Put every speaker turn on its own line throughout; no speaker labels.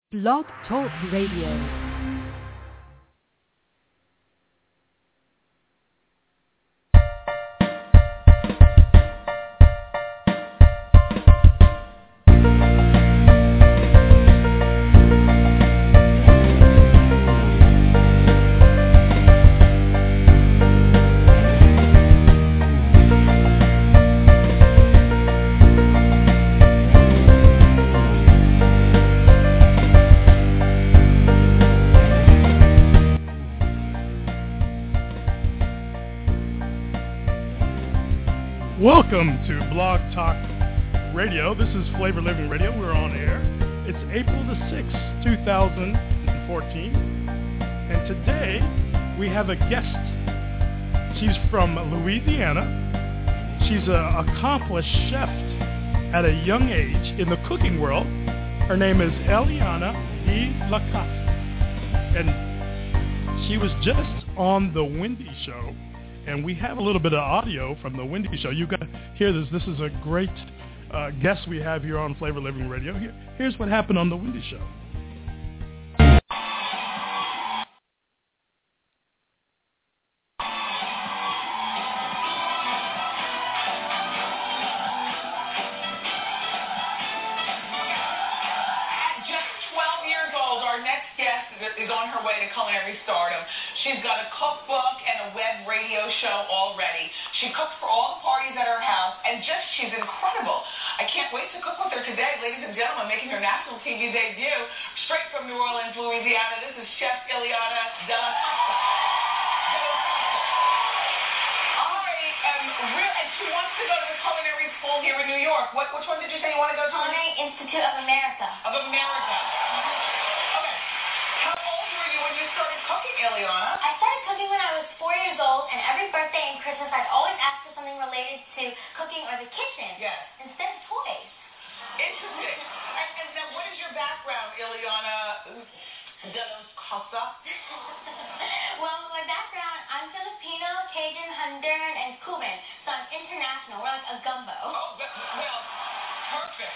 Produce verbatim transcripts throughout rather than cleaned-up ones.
Blog Talk Radio.
Welcome to Blog Talk Radio. This is Flavor Living Radio. We're on air. It's April the sixth, two thousand fourteen. And today we have a guest. She's from Louisiana. She's an accomplished chef at a young age in the cooking world. Her name is Eliana De La Casa. And she was just on The Wendy Show. And we have a little bit of audio from The Wendy Show. You got to hear this. This is a great uh, guest we have here on Flavor Living Radio. Here, here's what happened on The Wendy Show.
At just twelve years old, our next guest is on her way to culinary stardom. She's got a cookbook and a web radio show already. She cooks for all the parties at her house, and just, she's incredible. I can't wait to cook with her today, ladies and gentlemen, making her national T V debut, straight from New Orleans, Louisiana. This is Chef Eliana De La Casa. All right, um, real, and she wants to go to the culinary school here in New York. What, which one did you say you want to go to?
Culinary Institute of America.
Of America. Okay. How old were you when you started cooking, Eliana?
I started cooking when I was four years old, and every birthday and Christmas I'd always ask for something related to cooking or the kitchen.
Yes.
Instead of toys.
Interesting. And, and now, what is your background, Eliana De La Casa?
Well, my background, I'm Filipino, Cajun, Honduran, and Cuban, so I'm international. We're like a gumbo.
Oh, well, perfect.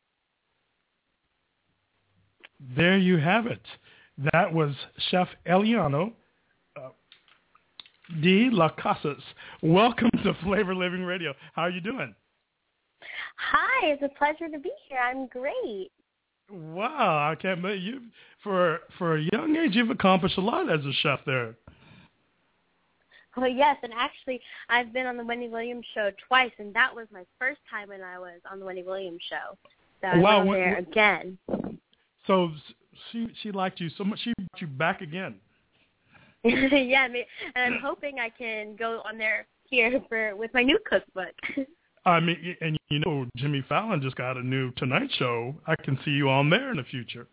There you have it. That was Chef Eliana uh, De La Casas. Welcome to Flavor Living Radio. How are you doing?
Hi, it's a pleasure to be here. I'm great.
Wow, I can't believe you. For for a young age, you've accomplished a lot as a chef there.
Well, yes, and actually, I've been on the Wendy Williams show twice, and that was my first time when I was on the Wendy Williams show. So I
Wow,
went
when-
there
when-
again.
So she she liked you so much, she brought you back again.
Yeah, I mean, and I'm hoping I can go on there here for with my new cookbook.
I mean, and you know, Jimmy Fallon just got a new Tonight Show. I can see you on there in the future.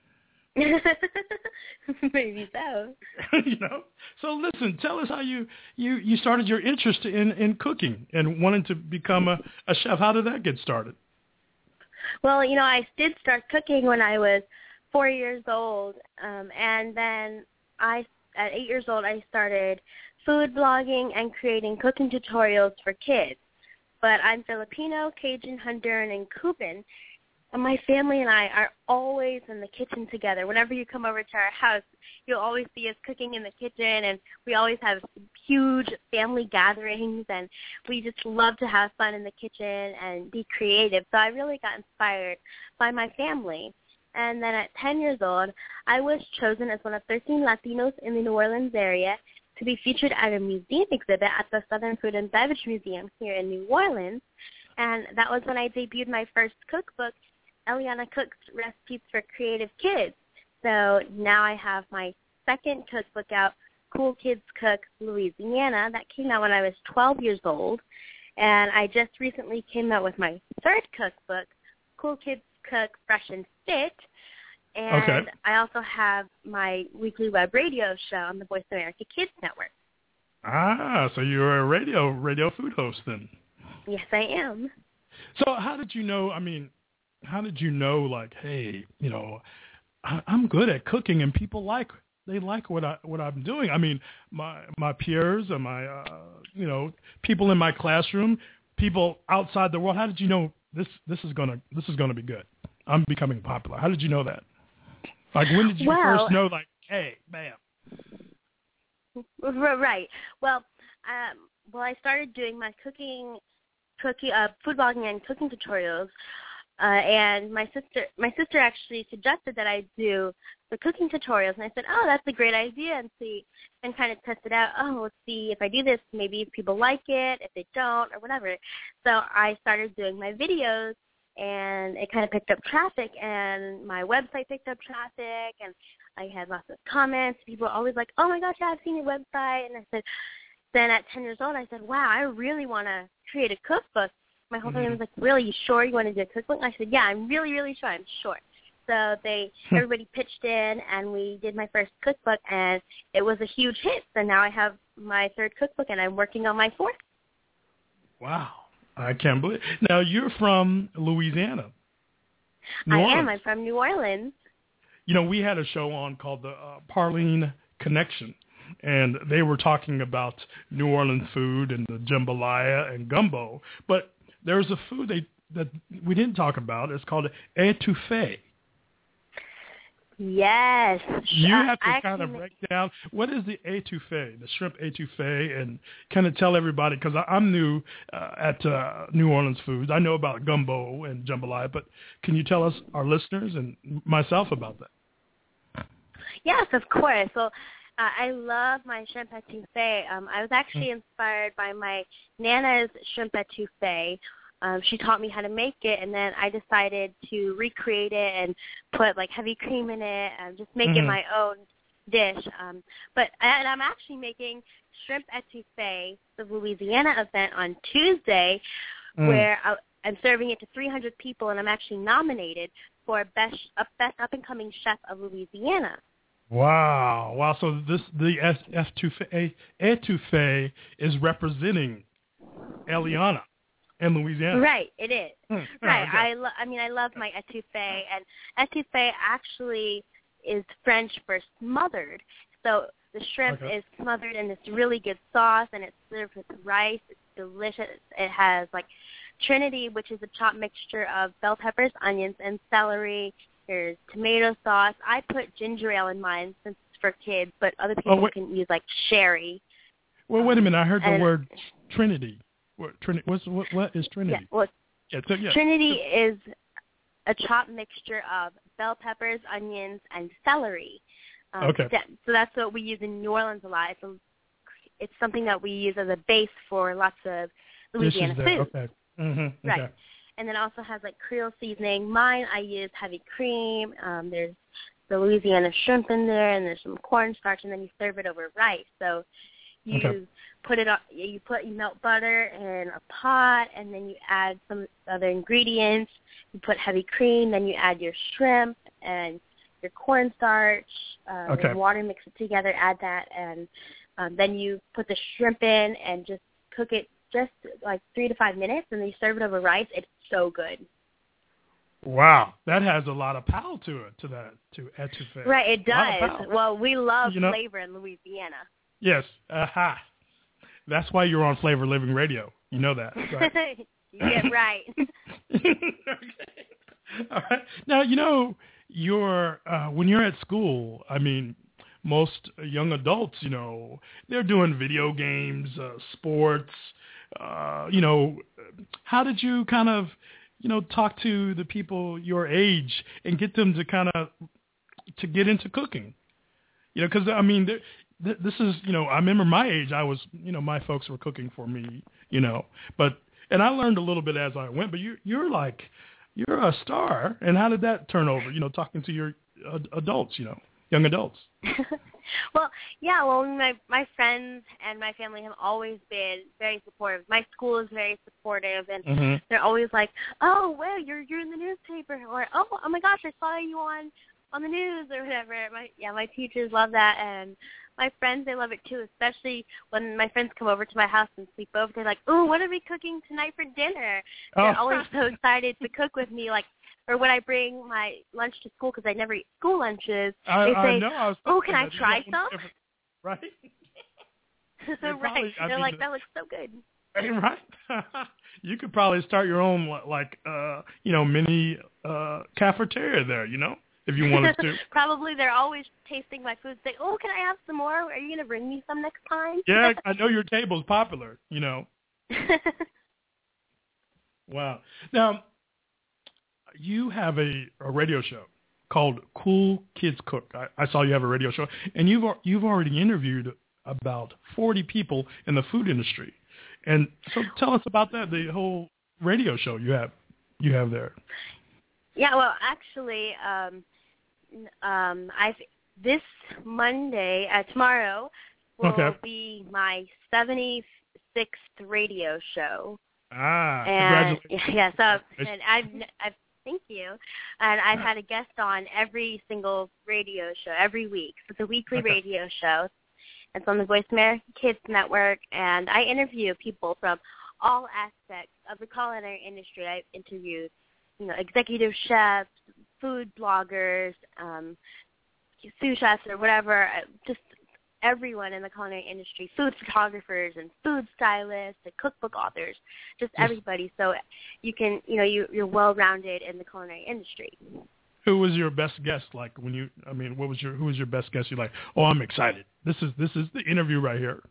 Maybe so.
You know. So listen, tell us how you, you, you started your interest in, in cooking and wanting to become a, a chef. How did that get started?
Well, you know, I did start cooking when I was four years old, um, and then I, at eight years old, I started food blogging and creating cooking tutorials for kids. But I'm Filipino, Cajun, Honduran, and Cuban, and my family and I are always in the kitchen together. Whenever you come over to our house, you'll always see us cooking in the kitchen, and we always have huge family gatherings, and we just love to have fun in the kitchen and be creative. So I really got inspired by my family. And then at ten years old, I was chosen as one of thirteen Latinos in the New Orleans area to be featured at a museum exhibit at the Southern Food and Beverage Museum here in New Orleans. And that was when I debuted my first cookbook, Eliana Cooks Recipes for Creative Kids. So now I have my second cookbook out, Cool Kids Cook Louisiana. That came out when I was twelve years old. And I just recently came out with my third cookbook, Cool Kids Cook Fresh and Fit. And
Okay.
I also have my weekly web radio show on the Voice America Kids Network.
Ah, so you're a radio radio food host then.
Yes, I am.
So how did you know, I mean, how did you know, like, hey, you know, I, I'm good at cooking and people like, they like what, I, what I'm doing. I mean, my my peers and my, uh, you know, people in my classroom, people outside the world, how did you know this, this is going to this is gonna be good? I'm becoming popular. How did you know that? Like, when did you
well,
first know, like, hey, bam?
Right. Well, um, well, I started doing my cooking, cooking, uh, food blogging and cooking tutorials, uh, and my sister, my sister actually suggested that I do the cooking tutorials, and I said, oh, that's a great idea, and see, and kind of test it out. Oh, let's see if I do this, maybe if people like it, if they don't, or whatever. So I started doing my videos, and it kind of picked up traffic, and my website picked up traffic, and I had lots of comments. People were always like, oh, my gosh, I've seen your website. And I said, then at ten years old, I said, wow, I really want to create a cookbook. My whole family was like, really, you sure you want to do a cookbook? And I said, yeah, I'm really, really sure. I'm sure. So they, everybody pitched in, and we did my first cookbook, and it was a huge hit. So now I have my third cookbook, and I'm working on my fourth.
Wow. I can't believe it. Now, you're from Louisiana. New
I
Orleans.
am. I'm from New Orleans.
You know, we had a show on called the uh, Parlene Connection, and they were talking about New Orleans food and the jambalaya and gumbo. But there's a food they, that we didn't talk about. It's called etouffee.
Yes.
You
uh,
have to
I
kind of
actually-
break down what is the etouffee, the shrimp etouffee, and kind of tell everybody, because I'm new uh, at uh, New Orleans foods. I know about gumbo and jambalaya, but can you tell us, our listeners and myself, about that?
Yes, of course. So uh, I love my shrimp etouffee. Um, I was actually
Mm.
inspired by my Nana's shrimp etouffee. Um, she taught me how to make it, and then I decided to recreate it and put like heavy cream in it and just make
Mhm.
it my own dish. Um, but and I'm actually making shrimp etouffee, the Louisiana event, on Tuesday,
Mm.
where I, I'm serving it to three hundred people, and I'm actually nominated for best up best up and coming chef of Louisiana.
Wow. Wow. So this the etouffee, etouffee is representing Eliana in Louisiana.
Right, it is.
Hmm.
Right.
Okay.
I, lo- I mean, I love my etouffee, and etouffee actually is French for smothered. So the shrimp
Okay.
is smothered in this really good sauce, and it's served with rice. It's delicious. It has, like, Trinity, which is a chopped mixture of bell peppers, onions, and celery. There's tomato sauce. I put ginger ale in mine since it's for kids, but other people
wait.
can use, like, sherry.
Well, wait a minute. I heard the
And-
word Trinity. What, Trinity what's, what, what is Trinity?
Yeah, well,
Yeah, so, yeah.
Trinity is a chopped mixture of bell peppers, onions, and celery. Um,
Okay.
that- so that's what we use in New Orleans a lot. It's, a, it's something that we use as a base for lots of Louisiana
Dishes there.
food.
Okay. Mm-hmm.
Right.
Okay.
And then also has like Creole seasoning. Mine, I use heavy cream. Um, there's the Louisiana shrimp in there, and there's some cornstarch, and then you serve it over rice. So you
Okay.
put it on. You put you melt butter in a pot, and then you add some other ingredients. You put heavy cream, then you add your shrimp and your cornstarch, uh,
Okay.
and water, mix it together. Add that, and um, then you put the shrimp in and just cook it just like three to five minutes, and then you serve it over rice. It's so good.
Wow, that has a lot of power to it, to that, to etouffee.
Right, it
A lot of
does.
power.
Well, we love
You know-
flavor in Louisiana.
Yes. Aha. That's why you're on Flavor Living Radio. You know that, right?
Yeah, right.
Okay. All right. Now, you know, you're uh, when you're at school, I mean, most young adults, you know, they're doing video games, uh, sports. Uh, you know, how did you kind of, you know, talk to the people your age and get them to kind of to get into cooking? You know, because I mean, th- th- this is, you know, I remember my age. I was, you know, my folks were cooking for me, you know, but and I learned a little bit as I went. But you, you're like, you're a star. And how did that turn over? You know, talking to your uh, adults, you know, young adults.
Well, yeah, well, my my friends and my family have always been very supportive. My school is very supportive, and
Mm-hmm.
they're always like, "Oh, well, you're you're in the newspaper," or "Oh, oh my gosh, I saw you on on the news," or whatever. My yeah, my teachers love that, and my friends, they love it too. Especially when my friends come over to my house and sleep over, they're like, "Oh, what are we cooking tonight for dinner?" They're
Oh.
always so excited to cook with me, like. Or when I bring my lunch to school, because I never eat school lunches,
I,
they
I
say,
know. I was
"Oh,
thinking
can I
that you
try
got one
some?"
different- Right.
right.
probably- I
They're
mean,
like,
the-
that looks so good.
Right. You could probably start your own, like, uh, you know, mini uh, cafeteria there, you know, if you wanted to.
Probably they're always tasting my food, saying, "Oh, can I have some more? Are you going to bring me some next time?"
Yeah, I know your table's popular, you know. Wow. Now, you have a, a radio show called Cool Kids Cook. I, I saw you have a radio show, and you've you've already interviewed about forty people in the food industry. And so tell us about that, the whole radio show you have you have there.
Yeah, well, actually, um, um, I've this Monday, uh, tomorrow, will
okay.
be my seventy-sixth radio show.
Ah,
and,
congratulations.
Yeah, so, and I've, I've, thank you. And I've had a guest on every single radio show, every week. So it's a weekly
okay.
radio show. It's on the Voice America Kids Network, and I interview people from all aspects of the culinary industry. I've interviewed, you know, executive chefs, food bloggers, um, sous chefs or whatever, just everyone in the culinary industry, food photographers and food stylists and cookbook authors, just
yes.
everybody. So you can, you know, you, you're well-rounded in the culinary industry.
Who was your best guest? Like when you, I mean, what was your, who was your best guest? You're like, oh, I'm excited. This is, this is the interview right here.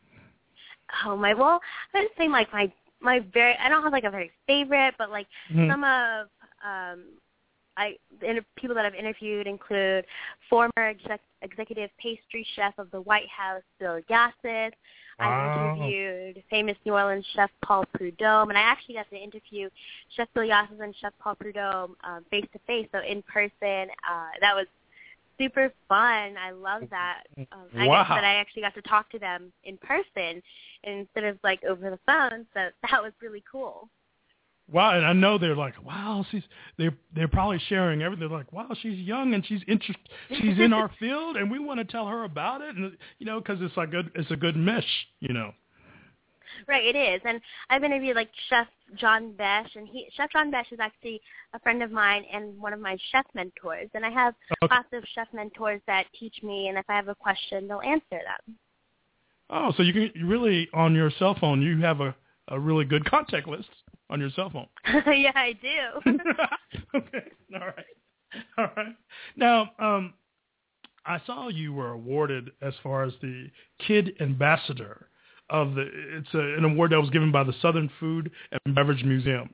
Oh my, well, I would say like my, my very, I don't have like a very favorite, but like mm-hmm. some of, um, I, the people that I've interviewed include former exec, executive pastry chef of the White House, Bill Gassett.
Wow.
I've interviewed famous New Orleans chef Paul Prudhomme, and I actually got to interview Chef Bill Gassett and Chef Paul Prudhomme um, face-to-face, so in person. Uh, that was super fun. I love that. Um, I
wow.
guess that I actually got to talk to them in person instead of like over the phone, so that was really cool.
Wow, and I know they're like, wow, she's they're they're probably sharing everything. They're like, wow, she's young and she's interest, she's in our field, and we want to tell her about it, and you know, because it's like good, it's a good mesh, you know.
Right, it is, and I've interviewed like Chef John Besh, and he Chef John Besh is actually a friend of mine and one of my chef mentors, and I have okay. lots of chef mentors that teach me, and if I have a question, they'll answer them.
Oh, so you can you really on your cell phone you have a, a really good contact list. On your cell phone.
Yeah, I do.
Okay, all right, all right. Now, um, I saw you were awarded as far as the Kid Ambassador of the. It's a, an award that was given by the Southern Food and Beverage Museum.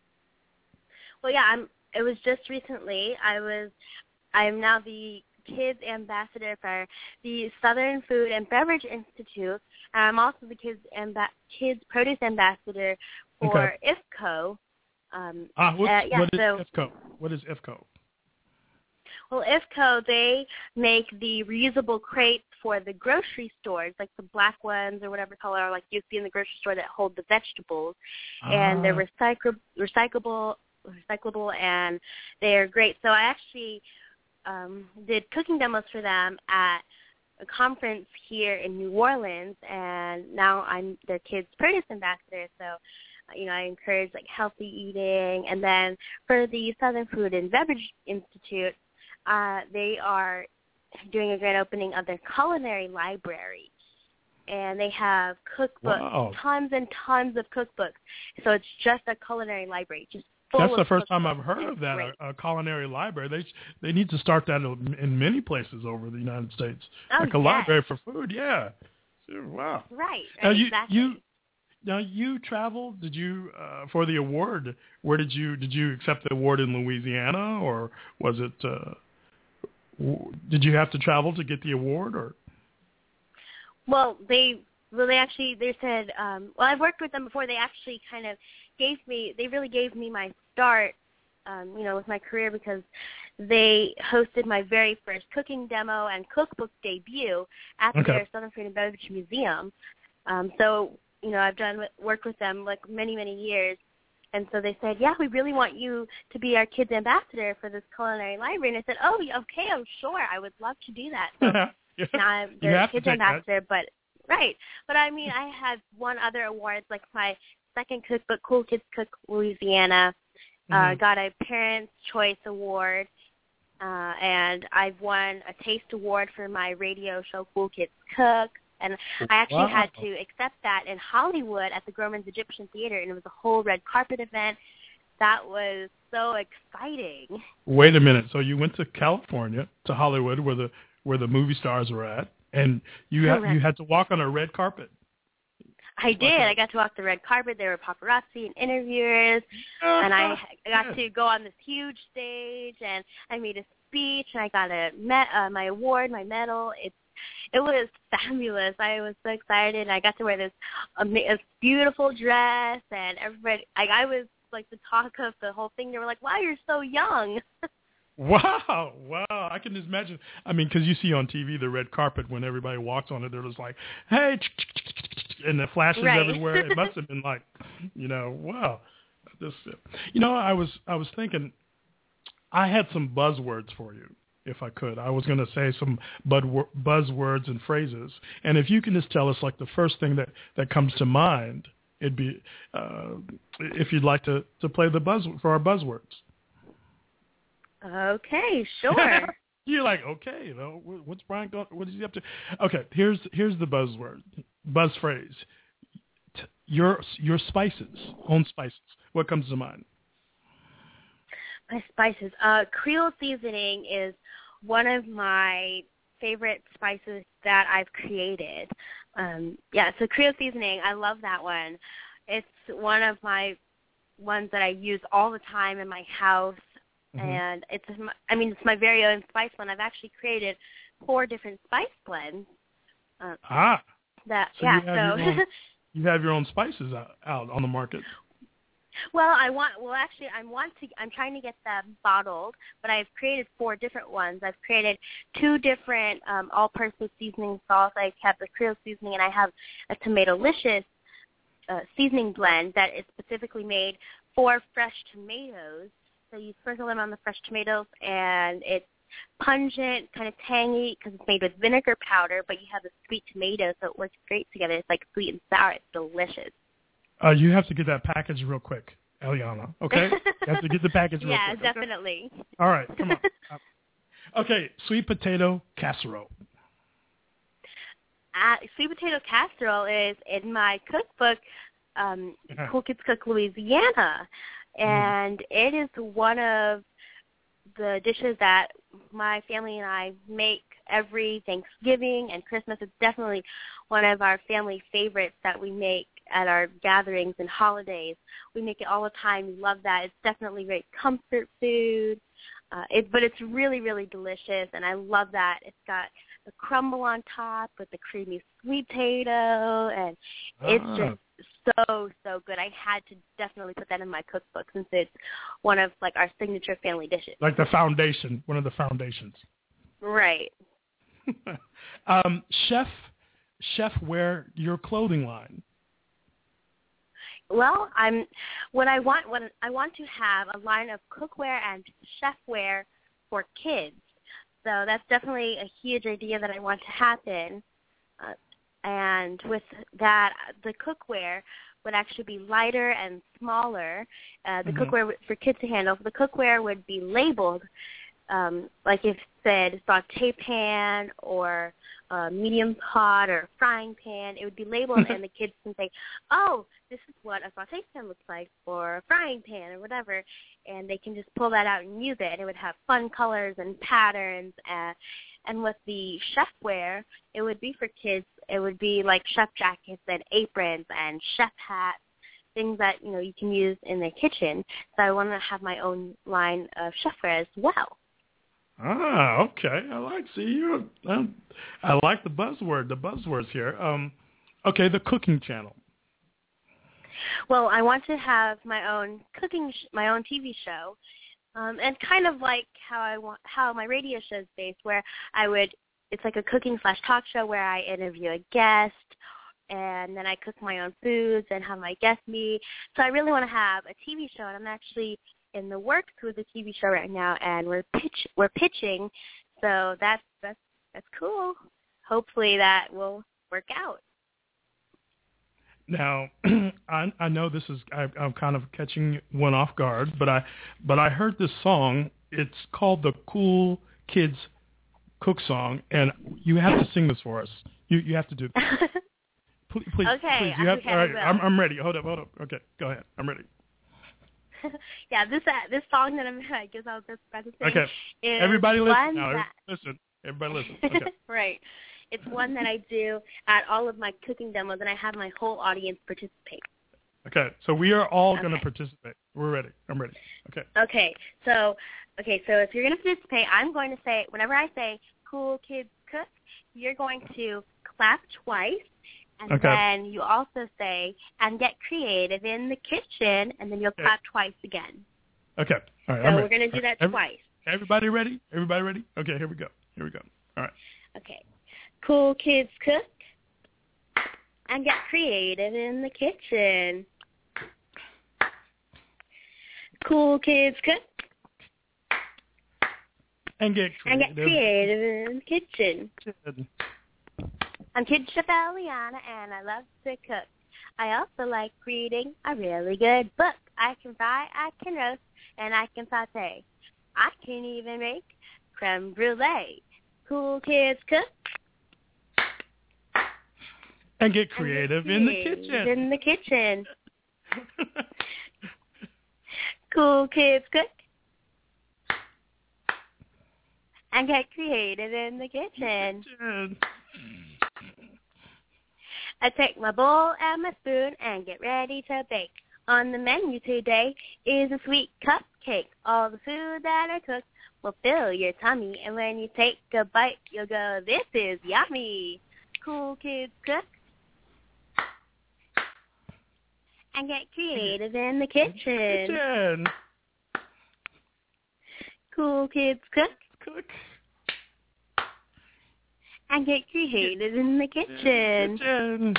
Well, yeah, I'm. It was just recently. I was. I am now the Kids Ambassador for the Southern Food and Beverage Institute, and I'm also the Kids Amba- Kids Produce Ambassador for
okay.
I F C O. Um,
ah, what,
uh, yeah,
what is
so,
I F C O? What is I F C O?
Well, I F C O, they make the reusable crates for the grocery stores, like the black ones or whatever color, like you see in the grocery store that hold the vegetables,
ah.
and they're recyclable, recyclable, recyclable, and they're great. So I actually um, did cooking demos for them at a conference here in New Orleans, and now I'm their Kids Produce Ambassador. So, you know, I encourage like healthy eating. And then for the Southern Food and Beverage Institute, uh, they are doing a grand opening of their culinary library, and they have cookbooks,
wow.
tons and tons of cookbooks. So it's just a culinary library, just full
That's
of
the first
cookbooks.
time I've heard of that, a, a culinary library. They they need to start that in many places over the United States,
oh,
like a
yes.
library for food. Yeah, wow.
Right.
Now you
exactly.
you now you traveled. Did you uh, for the award? Where did you did you accept the award in Louisiana, or was it? Uh, w- did you have to travel to get the award, or?
Well, they well they actually they said um, well I've worked with them before. They actually kind of gave me they really gave me my start, um, you know, with my career, because they hosted my very first cooking demo and cookbook debut at
Okay.
their Southern Food and Beverage Museum. Um, so you know I've done worked with them like many many years, and so they said, yeah, we really want you to be our kids ambassador for this culinary library. And I said, oh, okay, oh sure, I would love to do that. So
Yeah.
now I'm
You
the
have to
kids
take
ambassador, but right. But I mean, I have won other awards, like my second cookbook, Cool Kids Cook Louisiana,
Mm-hmm.
uh, got a Parents' Choice Award, uh, and I've won a Taste Award for my radio show, Cool Kids Cook. And I actually
Wow.
had to accept that in Hollywood at the Grauman's Egyptian Theater, and it was a whole red carpet event. That was so exciting.
Wait a minute. So you went to California, to Hollywood, where the where the movie stars were at, and you had you had to walk on a red carpet.
I did. I got to walk the red carpet. There were paparazzi and interviewers, and I got to go on this huge stage, and I made a speech, and I got a met, uh, my award, my medal. It's it was fabulous. I was so excited. I got to wear this, um, this beautiful dress, and everybody, I, I was like the talk of the whole thing. They were like, "Wow, you're so young."
Wow, wow. I can just imagine. I mean, because you see on T V the red carpet when everybody walks on it, they're just like, hey, and the flashes
right.
everywhere. It must have been like, you know, wow. This, you know, I was I was thinking I had some buzzwords for you, if I could. I was going to say some bud, buzzwords and phrases. And if you can just tell us, like, the first thing that, that comes to mind, it'd be, uh, if you'd like to, to play the buzz for our buzzwords.
Okay, sure.
You're like, okay, you know, what's Brian going? What is he up to? Okay, here's here's the buzzword, buzz phrase. Your your spices, own spices. What comes to mind?
My spices. Uh, Creole seasoning is one of my favorite spices that I've created. Um, yeah, so Creole seasoning, I love that one. It's one of my ones that I use all the time in my house. Mm-hmm. And it's, I mean, it's my very own spice blend. I've actually created four different spice blends. Uh,
ah.
That
so
yeah.
You have,
so
your own, you have your own spices out, out on the market.
Well, I want. Well, actually, I want to. I'm trying to get them bottled, but I've created four different ones. I've created two different um, all-purpose seasoning sauce. I have the Creole seasoning, and I have a Tomatolicious uh, seasoning blend that is specifically made for fresh tomatoes. So you sprinkle them on the fresh tomatoes, and it's pungent, kind of tangy, because it's made with vinegar powder, but you have the sweet tomato, so it works great together. It's like sweet and sour. It's delicious.
Uh, you have to get that package real quick, Eliana, okay? You have to get the package real
yeah,
quick.
Yeah, definitely.
Okay? All right, come on. Okay, sweet potato casserole.
Uh, sweet potato casserole is in my cookbook, um,
uh-huh.
Cool Kids Cook Louisiana. And it is one of the dishes that my family and I make every Thanksgiving and Christmas. It's definitely one of our family favorites that we make at our gatherings and holidays. We make it all the time. We love that. It's definitely great comfort food. Uh, it, but it's really, really delicious, and I love that. It's got the crumble on top with the creamy sweet potato, and it's
ah.
just so, so good. I had to definitely put that in my cookbook since it's one of, like, our signature family dishes.
Like the foundation, one of the foundations.
Right.
um, chef, chef, wear your clothing line.
Well, I'm what I want. What I want to have a line of cookware and chefware for kids. So that's definitely a huge idea that I want to happen. Uh, and with that, the cookware would actually be lighter and smaller. Uh, the mm-hmm. cookware for kids to handle. The cookware would be labeled, um, like if it said saute pan or uh, medium pot or frying pan. It would be labeled, and the kids can say, "Oh, this is what a saute pan looks like, or a frying pan, or whatever," and they can just pull that out and use it. And it would have fun colors and patterns. Uh, and with the chefware, it would be for kids. It would be like chef jackets and aprons and chef hats, things that, you know, you can use in the kitchen. So I want to have my own line of chefware as well.
Ah, okay. I like. See, you. Um, I like the buzzword. The buzzwords here. Um, okay, the cooking channel.
Well, I want to have my own cooking, sh- my own T V show, um, and kind of like how I want, how my radio show is based, where I would. It's like a cooking slash talk show where I interview a guest, and then I cook my own foods and have my guests meet. So I really want to have a T V show, and I'm actually in the works with a T V show right now, and we're pitch we're pitching. So that's that's that's cool. Hopefully that will work out.
Now, I, I know this is I, I'm kind of catching one off guard, but I but I heard this song. It's called the Cool Kids Cook Song, and you have to sing this for us. You you have to do this. Please, please,
okay,
please. You have,
okay,
all right, I'm I'm ready. Hold up, hold up. Okay, go ahead. I'm ready.
yeah, this uh, this song that I'm I guess I was just about to sing.
Okay.
Is
Everybody listen
one
now.
that-
Listen. Everybody listen. Okay.
Right. It's one that I do at all of my cooking demos, and I have my whole audience participate.
Okay. So we are all
Okay.
going to participate. We're ready. I'm ready. Okay.
Okay. So, okay. So if you're going to participate, I'm going to say whenever I say "Cool Kids Cook," you're going to clap twice, and
Okay.
then you also say "and get creative in the kitchen," and then you'll
Okay.
clap twice again.
Okay. All right.
So
I'm
we're
ready.
going to do
All right.
that
Every-
twice.
Everybody ready? Everybody ready? Okay. Here we go. Here we go. All right.
Okay. Cool kids cook and get creative in the kitchen. Cool kids cook
And get
and
creative.
get creative in the kitchen.
Good.
I'm Kid Chef Eliana, and I love to cook. I also like reading a really good book. I can fry, I can roast, and I can saute. I can even make creme brulee. Cool kids cook
And get
and get
creative in the
creative
kitchen.
In the kitchen. Cool kids cook and get creative in the kitchen.
Kitchen.
I take my bowl and my spoon and get ready to bake. On the menu today is a sweet cupcake. All the food that I cook will fill your tummy, and when you take a bite, you'll go, "This is yummy." Cool kids cook and get creative in the kitchen.
Kitchen.
Cool kids cook
Cook.
and get creative in the kitchen.
Kitchen.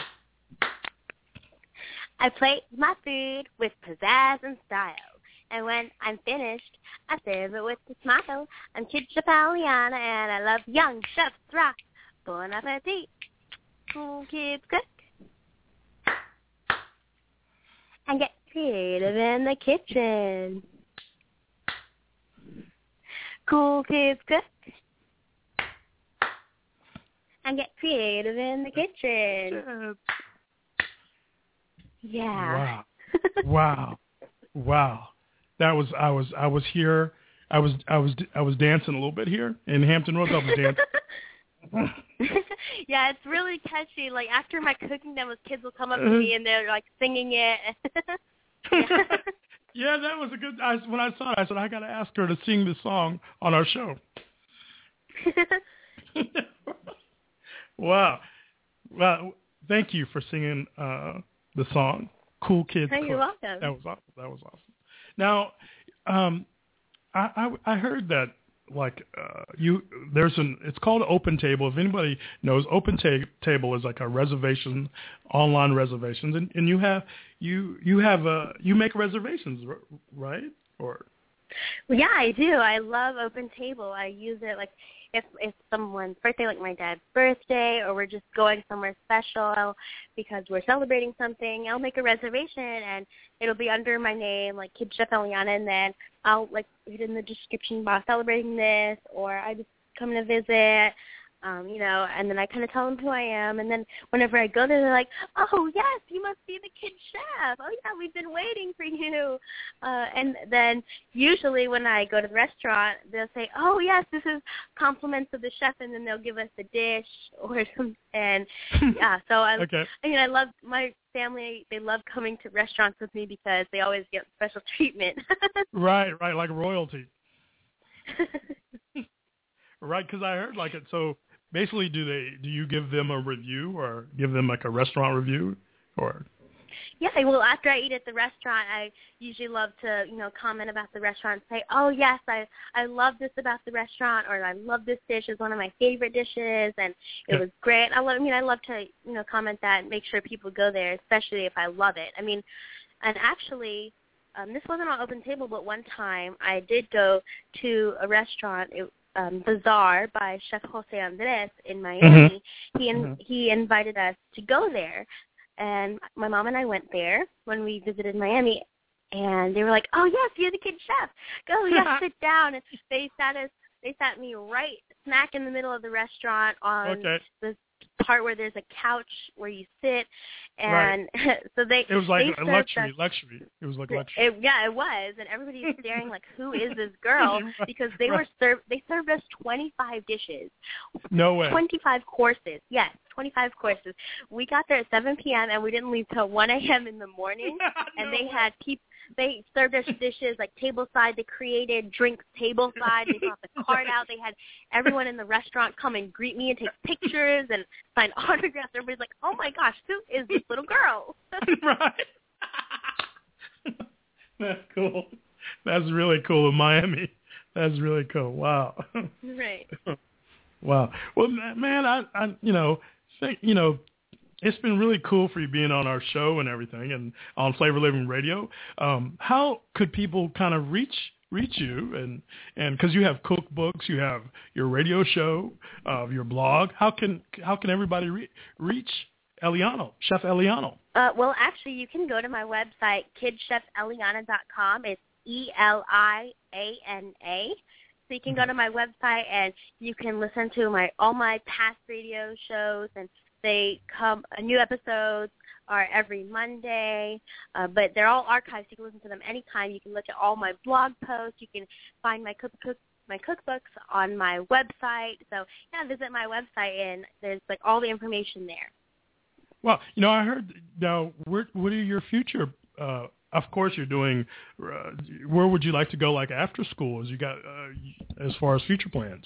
I plate my food with pizzazz and style, and when I'm finished, I serve it with a smile. I'm Kid Chef Eliana, and I love young chefs rock. Bon appetit. Cool kids cook and get creative in the kitchen. Cool kids cook and get creative in the kitchen.
Kitchen.
Yeah.
Wow. Wow. Wow. That was I was I was here. I was I was I was dancing a little bit here in Hampton Roads. I was dancing.
Yeah, it's really catchy. Like after my cooking demos, kids will come up to me and they're like singing it. Yeah.
Yeah, that was a good. I, when I saw it, I said I got to ask her to sing this song on our show. Wow. Well, thank you for singing uh, the song "Cool Kids
Hey,
Cook."
you're welcome.
That was awesome. That was awesome. Now, um, I, I I heard that like uh, you there's an it's called Open Table. If anybody knows, Open Ta- Table is like a reservation, online reservations, and, and you have you you have a you make reservations, right? Or
Well, yeah, I do. I love Open Table. I use it like if if someone's birthday, like my dad's birthday, or we're just going somewhere special because we're celebrating something, I'll make a reservation and it'll be under my name, like Kid Chef Eliana, and then I'll like put in the description box celebrating this, or I just come to visit. Um, you know, and then I kind of tell them who I am, and then whenever I go there, they're like, "Oh yes, you must be the Kid Chef. Oh yeah, we've been waiting for you." Uh, and then usually when I go to the restaurant, they'll say, "Oh yes, this is compliments of the chef," and then they'll give us a dish or some. And yeah, so I,
okay.
I mean, I love my family. They love coming to restaurants with me because they always get special treatment.
Right, right, like royalty. Right, because I heard like it. So basically, do they do you give them a review or give them like a restaurant review, or?
Yeah, well, after I eat at the restaurant, I usually love to, you know, comment about the restaurant and say, "Oh yes, I I love this about the restaurant," or "I love this dish. It's one of my favorite dishes, and it
Yeah.
was great." I love. I mean, I love to, you know, comment that and make sure people go there, especially if I love it. I mean, and actually, um, this wasn't on Open Table, but one time I did go to a restaurant. It, um, Bazaar by Chef Jose Andres in Miami. He in,
Mhm.
he invited us to go there. And my mom and I went there when we visited Miami, and they were like, "Oh yes, you're the Kid Chef. Go, yes, sit down." And they sat us, they sat me right smack in the middle of the restaurant on
Okay.
the part where there's a couch where you sit, and right. so they
it was like
they
a luxury,
us,
luxury. It was like luxury.
It, yeah, it was, and everybody's staring like, who is this girl?
right.
Because they
right.
were served. They served us twenty-five dishes.
No way.
twenty-five courses. Yes, twenty-five courses. We got there at seven p.m. and we didn't leave till one a.m. in the morning.
no
and they
way.
had people. They served us dishes like tableside. They created drinks tableside. They brought the cart out. They had everyone in the restaurant come and greet me and take pictures and sign autographs. Everybody's like, "Oh my gosh, who is this little girl?"
right. That's cool. That's really cool in Miami. That's really cool. Wow.
Right.
Wow. Well, man, I, I, you know, think, you know. It's been really cool for you being on our show and everything, and on Flavor Living Radio. Um, how could people kind of reach reach you, and and because you have cookbooks, you have your radio show, uh, your blog. How can how can everybody re- reach Eliana, Chef Eliana?
Uh, well, actually, you can go to my website, kid chef eliana dot com. It's E L I A N A. So you can go to my website and you can listen to my all my past radio shows, and they come, uh, new episodes are every Monday, uh, but they're all archived, so you can listen to them anytime. You can look at all my blog posts. You can find my cook, cook my cookbooks on my website. So, yeah, visit my website, and there's, like, all the information there.
Well, you know, I heard, now, where, what are your future, uh, of course you're doing, uh, where would you like to go, like, after school, as you got, uh, as far as future plans?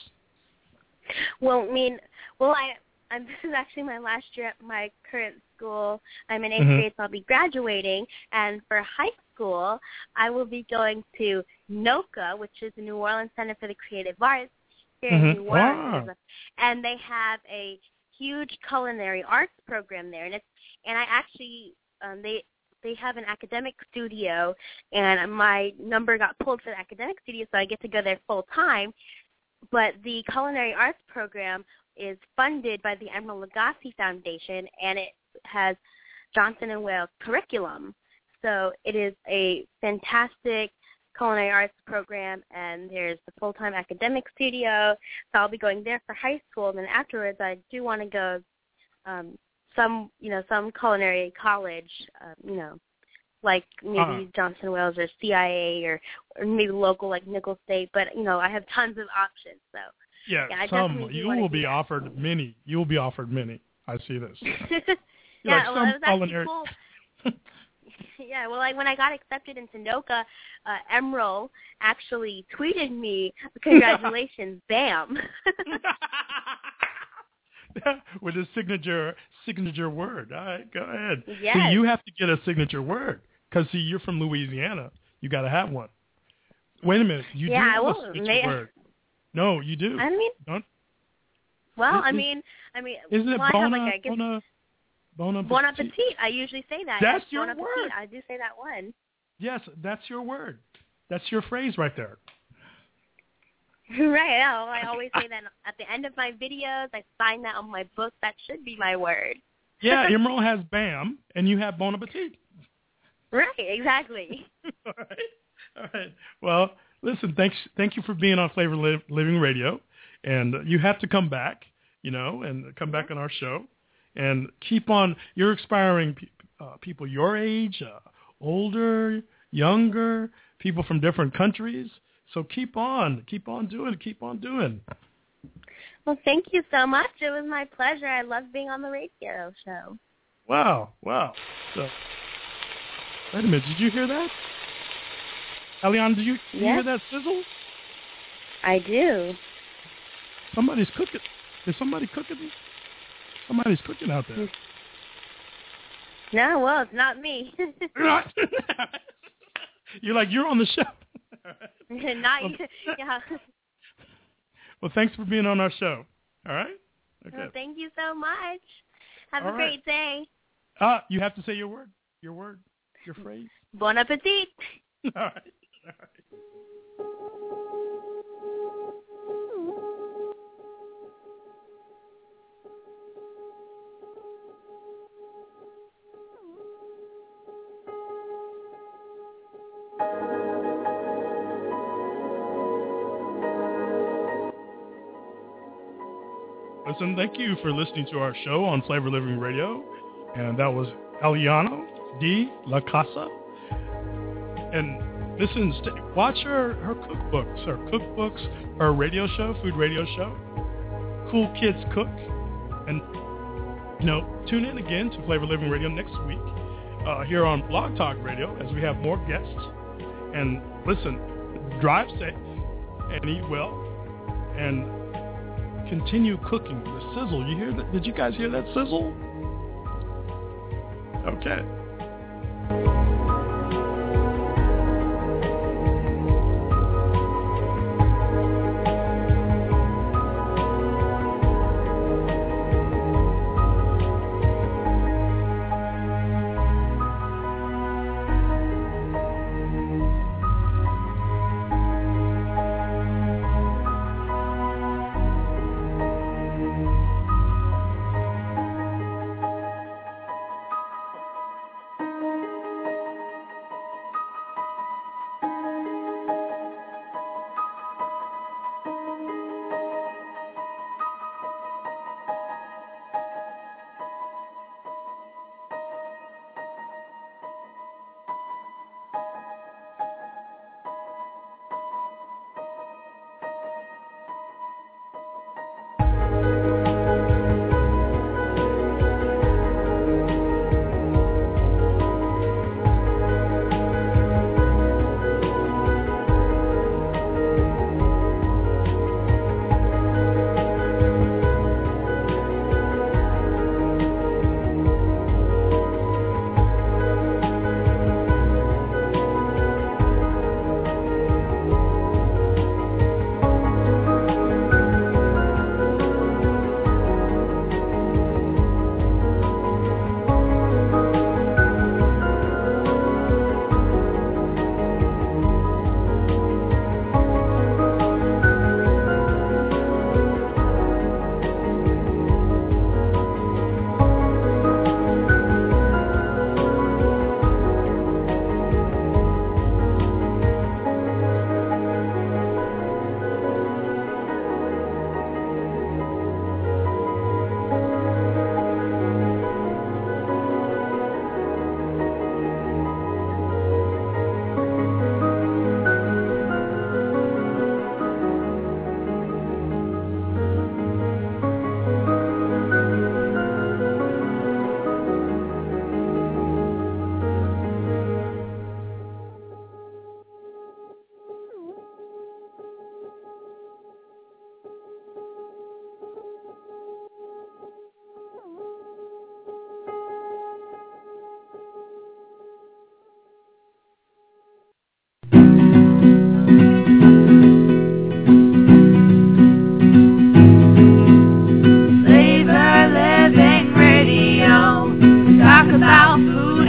Well, I mean, well, I... Um, this is actually my last year at my current school. I'm in eighth
mm-hmm.
grade, so I'll be graduating. And for high school, I will be going to NOCA, which is the New Orleans Center for the Creative Arts here
mm-hmm.
in New Orleans.
Wow.
And they have a huge culinary arts program there. And it's and I actually um, they they have an academic studio, and my number got pulled for the academic studio, so I get to go there full time. But the culinary arts program is funded by the Emeril Lagasse Foundation, and it has Johnson and Wales curriculum. So it is a fantastic culinary arts program, and there's the full-time academic studio. So I'll be going there for high school, and then afterwards I do want to go um, some, you know, some culinary college, uh, you know, like maybe uh-huh. Johnson and Wales or C I A or, or maybe local like Nicholls State. But, you know, I have tons of options, so.
Yeah,
yeah
some. You will be offered many. You will be offered many. I see this.
yeah,
like
well, it was
culinary...
actually cool. yeah, well, like when I got accepted into NOCA, uh, Emeril actually tweeted me, "Congratulations, bam!"
With his signature signature word. All right, go ahead.
Yes.
So you have to get a signature word because see, you're from Louisiana. You got to have one. Wait a minute. You
yeah,
do have
well,
a signature
may-
word. No, you do.
I mean,
Don't.
well,
is,
I mean, I mean,
isn't it
well,
bon,
I have like I guess,
bon, bon appetit?
Bon appetit. I usually say that.
That's
yes,
your
bon
word.
appetit. I do say that one.
Yes, that's your word. That's your phrase right there.
Right. Oh, I always say that at the end of my videos. I sign that on my book. That should be my word.
Yeah, Emeril has bam, and you have bon appetit.
Right. Exactly.
All right. All right. Well. Listen, thanks, thank you for being on Flavor Li- Living Radio, and you have to come back, you know, and come back on our show, and keep on. You're inspiring pe- uh, people your age, uh, older, younger, people from different countries. So keep on, keep on doing, keep on doing.
Well, thank you so much. It was my pleasure. I love being on the radio show.
Wow, wow. So, wait a minute, did you hear that? Eliana, did you, did you
yes.
hear that sizzle?
I do.
Somebody's cooking. Is somebody cooking? Somebody's cooking out there.
No, well, it's not me.
You're like, you're on the show.
Not
well,
you. Yeah.
Well, thanks for being on our show. All right? Okay.
Well, thank you so much. Have
All
a
right.
great day.
Ah, you have to say your word. Your word. Your phrase.
Bon appetit.
All right. All right. Listen, thank you for listening to our show on Flavor Living Radio. And that was Eliana de la Casa. And listen, st- watch her, her cookbooks, her cookbooks, her radio show, food radio show, Cool Kids Cook. And, you know, tune in again to Flavor Living Radio next week uh, here on Blog Talk Radio as we have more guests. And listen, drive safe and eat well and continue cooking. The sizzle, you hear that? Did you guys hear that sizzle? Okay.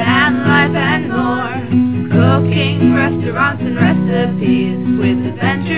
Restaurants and recipes with adventures